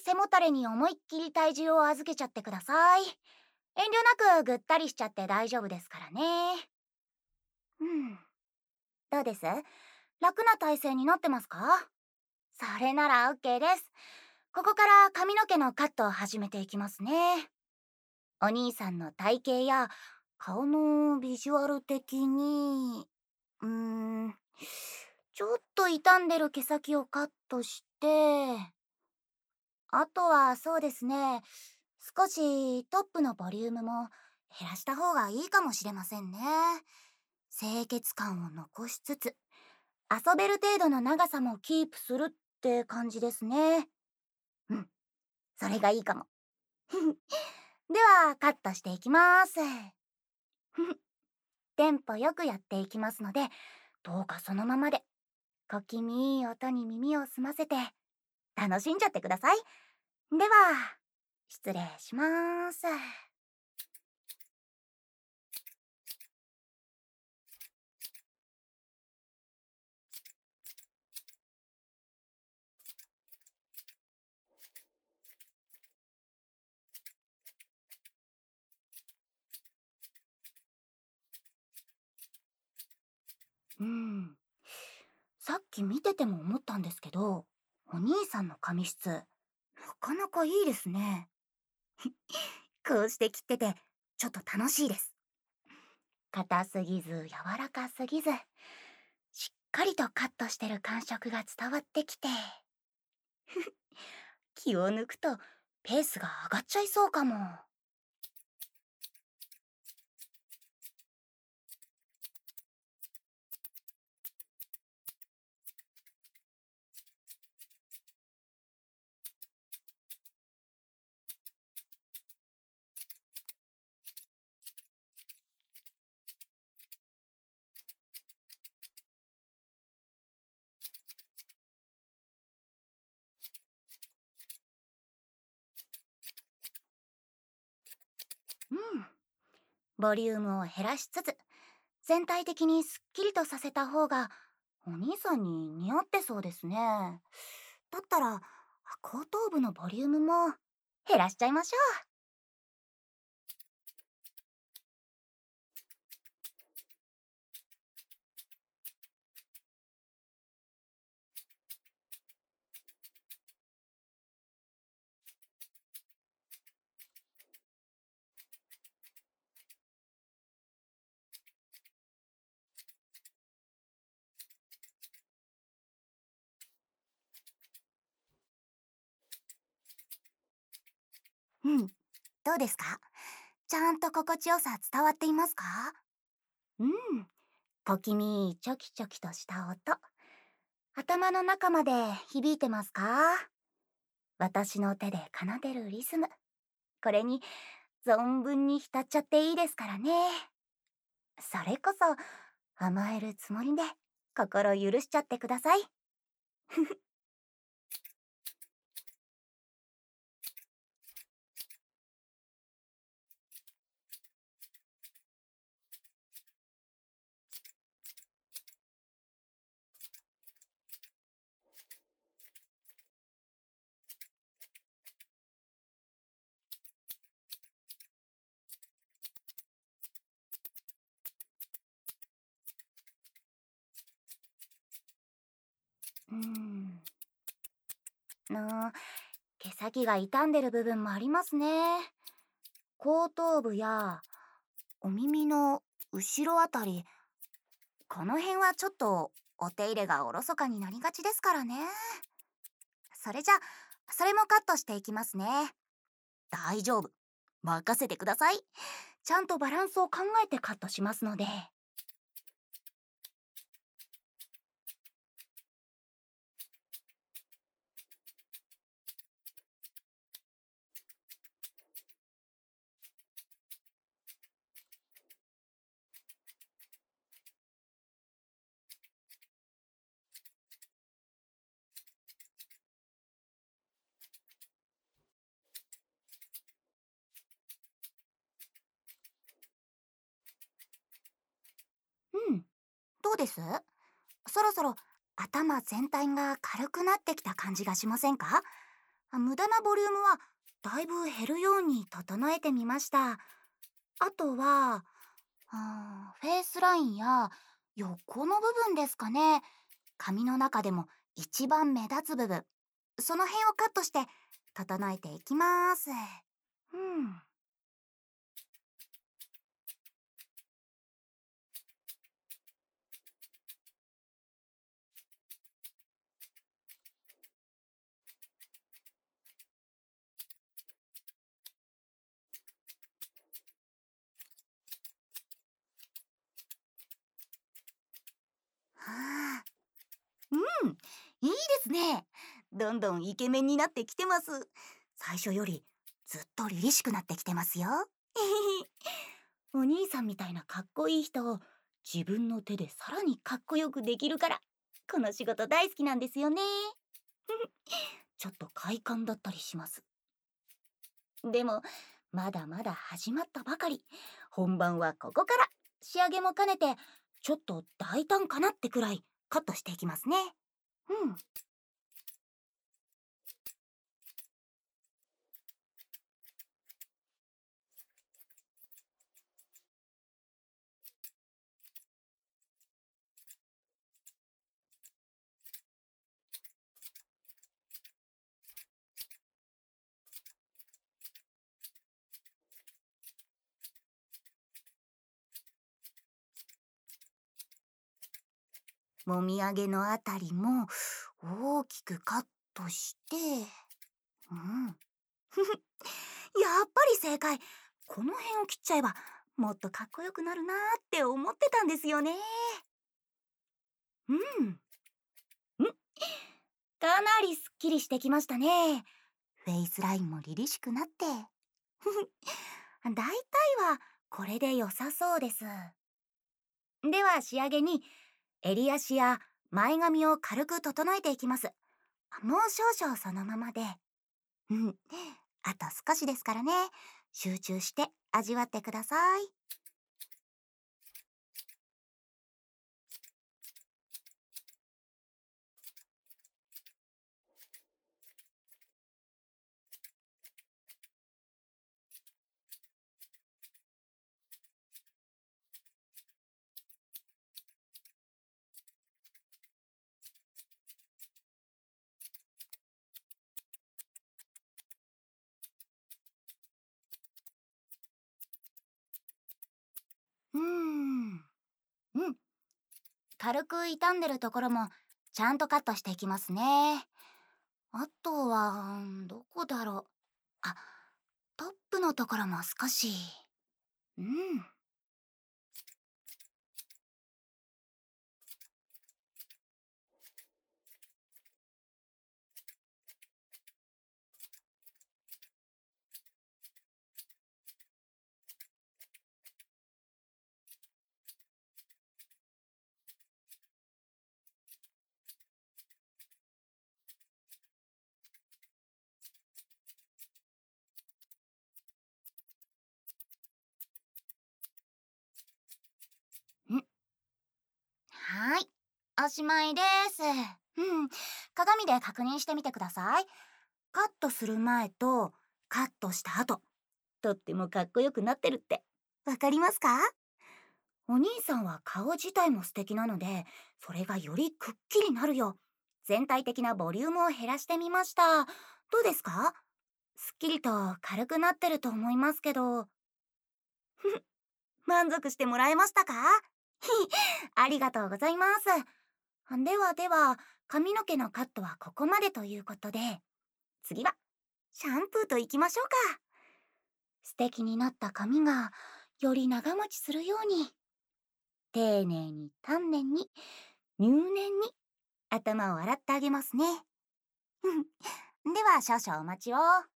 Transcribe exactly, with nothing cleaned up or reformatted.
背もたれに思いっきり体重を預けちゃってください。遠慮なくぐったりしちゃって大丈夫ですからね。うん。どうです？楽な体勢になってますか？それなら OK です。ここから髪の毛のカットを始めていきますね。お兄さんの体型や顔のビジュアル的に、うーん、ちょっと傷んでる毛先をカットして、あとはそうですね、少しトップのボリュームも減らした方がいいかもしれませんね。清潔感を残しつつ、遊べる程度の長さもキープするって感じですね。うん、それがいいかも。では、カットしていきます。テンポよくやっていきますので、どうかそのままで、小気味いい音に耳を澄ませて、楽しんじゃってください。では、失礼します。うん。さっき見てても思ったんですけど、お兄さんの髪質、なかなかいいですね。こうして切ってて、ちょっと楽しいです。硬すぎず、柔らかすぎず、しっかりとカットしてる感触が伝わってきて、気を抜くとペースが上がっちゃいそうかも。うん。ボリュームを減らしつつ、全体的にすっきりとさせた方が、お兄さんに似合ってそうですね。だったら、後頭部のボリュームも減らしちゃいましょう。うん。どうですか？ちゃんと心地よさ伝わっていますか？うん。小気味いいチョキチョキとした音。頭の中まで響いてますか？私の手で奏でるリズム。これに存分に浸っちゃっていいですからね。それこそ甘えるつもりで心許しちゃってください。うーん。の毛先が傷んでる部分もありますね。後頭部やお耳の後ろあたり、この辺はちょっとお手入れがおろそかになりがちですからね。それじゃ、それもカットしていきますね。大丈夫。任せてください。ちゃんとバランスを考えてカットしますので。うん。どうです？そろそろ頭全体が軽くなってきた感じがしませんか？ 無駄なボリュームはだいぶ減るように整えてみました。あとは、あーフェイスラインや横の部分ですかね。髪の中でも一番目立つ部分。その辺をカットして整えていきます。うん。はあ。うん、いいですね。どんどんイケメンになってきてます。最初よりずっと凛々しくなってきてますよ。お兄さんみたいなかっこいい人を自分の手でさらにかっこよくできるから、この仕事大好きなんですよね。ちょっと快感だったりします。でも、まだまだ始まったばかり。本番はここから。仕上げも兼ねて、ちょっと大胆かなってくらいカットしていきますね。うん。もみあげのあたりも大きくカットして、うん。やっぱり正解。この辺を切っちゃえばもっとかっこよくなるなーって思ってたんですよね。うん。んかなりすっきりしてきましたね。フェイスラインも凛々しくなって。だいたいはこれで良さそうです。では仕上げに襟足や前髪を軽く整えていきます。もう少々そのままで。うん。あと少しですからね。集中して味わってください。うーん。うん。軽く傷んでるところもちゃんとカットしていきますね。あとは、どこだろう。あ、トップのところも少し。うん。んはーい。おしまいです。うん。鏡で確認してみてください。カットする前とカットした後、とってもかっこよくなってるって。わかりますか？お兄さんは顔自体も素敵なので、それがよりくっきりなるよ。全体的なボリュームを減らしてみました。どうですか？すっきりと軽くなってると思いますけど。満足してもらえましたか？ありがとうございます。ではでは、髪の毛のカットはここまでということで、次はシャンプーといきましょうか。素敵になった髪がより長持ちするように、丁寧に丹念に入念に頭を洗ってあげますね。うん。では少々お待ちを。